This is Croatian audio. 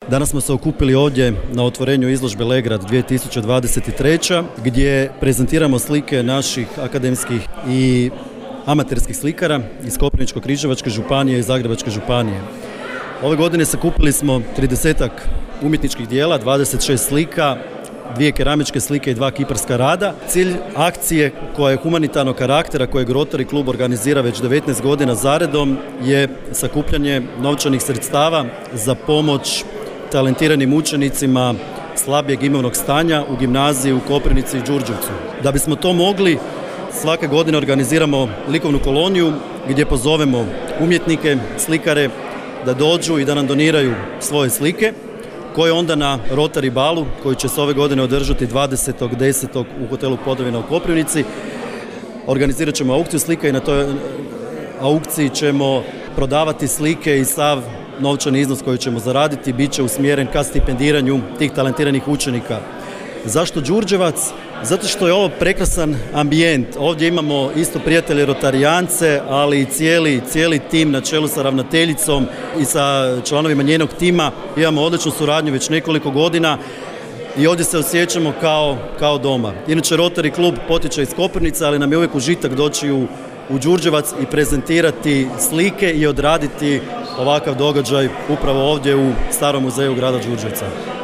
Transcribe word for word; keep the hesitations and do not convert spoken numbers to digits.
Danas smo se okupili ovdje na otvorenju izložbe Legrad dvije tisuće dvadeset treće. gdje prezentiramo slike naših akademskih i amaterskih slikara iz Koprivničko-križevačke županije i Zagrebačke županije. Ove godine sakupili smo tridesetak umjetničkih dijela, dvadeset šest slika, dvije keramičke slike i dva kiparska rada. Cilj akcije koja je humanitarnog karaktera, kojeg Rotary klub organizira već devetnaest godina zaredom, je sakupljanje novčanih sredstava za pomoć talentiranim učenicima slabijeg imovnog stanja u gimnaziji u Koprivnici i Đurđevcu. Da bismo to mogli, svake godine organiziramo likovnu koloniju gdje pozovemo umjetnike, slikare da dođu i da nam doniraju svoje slike, koje onda na Rotary balu, koji će se ove godine održati dvadesetog desetog u hotelu Podravina u Koprivnici, organizirat ćemo aukciju slika i na toj aukciji ćemo prodavati slike i sav novčani iznos koji ćemo zaraditi bit će usmjeren ka stipendiranju tih talentiranih učenika. Zašto Đurđevac? Zato što je ovo prekrasan ambijent. Ovdje imamo isto prijatelje rotarijance, ali i cijeli, cijeli tim na čelu sa ravnateljicom i sa članovima njenog tima. Imamo odličnu suradnju već nekoliko godina i ovdje se osjećamo kao, kao doma. Inače, Rotary klub potiče iz Koprivnice, ali nam je uvijek užitak doći u, u Đurđevac i prezentirati slike i odraditi ovakav događaj upravo ovdje u Starom muzeju grada Đurđevca.